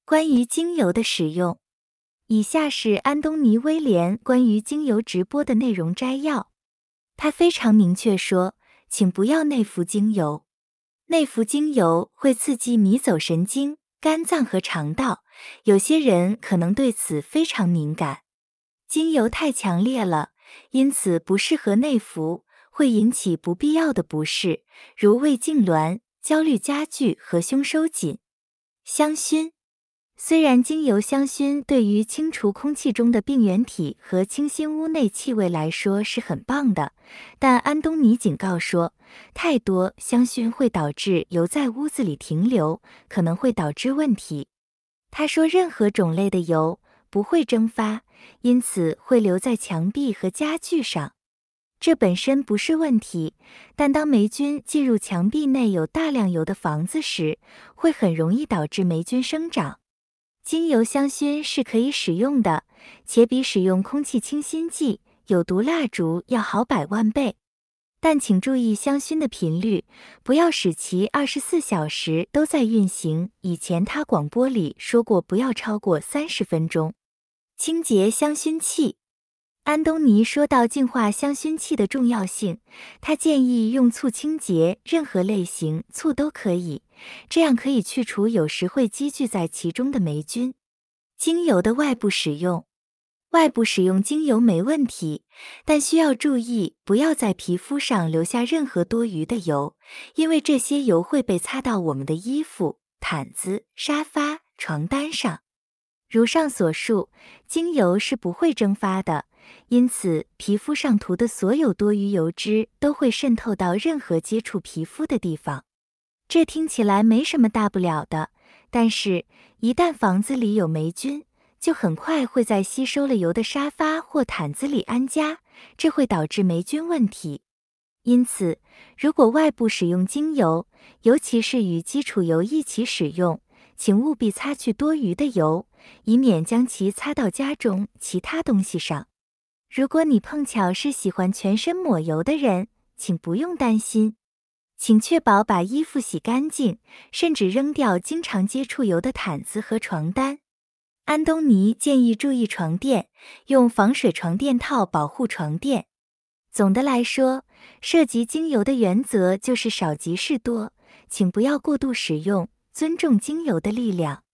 关于精油的使用，以下是安东尼·威廉关于精油直播的内容摘要。他非常明确说，请不要内服精油。内服精油会刺激迷走神经、肝脏和肠道，有些人可能对此非常敏感。精油太强烈了，因此不适合内服，会引起不必要的不适，如胃痉挛、焦虑加剧和胸收紧。香薰，虽然精油香薰对于清除空气中的病原体和清新屋内气味来说是很棒的，但安东尼警告说，太多香薰会导致油在屋子里停留，可能会导致问题。他说，任何种类的油不会蒸发，因此会留在墙壁和家具上。这本身不是问题，但当霉菌进入墙壁内有大量油的房子时，会很容易导致霉菌生长。精油香薰是可以使用的，且比使用空气清新剂、有毒蜡烛要好100万倍。但请注意香薰的频率，不要使其24小时都在运行。以前他广播里说过不要超过30分钟。清洁香薰器，安东尼说到净化香薰器的重要性，他建议用醋清洁，任何类型醋都可以，这样可以去除有时会积聚在其中的霉菌。精油的外部使用，外部使用精油没问题，但需要注意不要在皮肤上留下任何多余的油，因为这些油会被擦到我们的衣服、毯子、沙发、床单上。如上所述，精油是不会蒸发的，因此皮肤上涂的所有多余油脂都会渗透到任何接触皮肤的地方。这听起来没什么大不了的，但是一旦房子里有霉菌，就很快会在吸收了油的沙发或毯子里安家，这会导致霉菌问题。因此，如果外部使用精油，尤其是与基础油一起使用，请务必擦去多余的油，以免将其擦到家中其他东西上。如果你碰巧是喜欢全身抹油的人，请不用担心。请确保把衣服洗干净，甚至扔掉经常接触油的毯子和床单。安东尼建议注意床垫，用防水床垫套保护床垫。总的来说，涉及精油的原则就是少即是多，请不要过度使用，尊重精油的力量。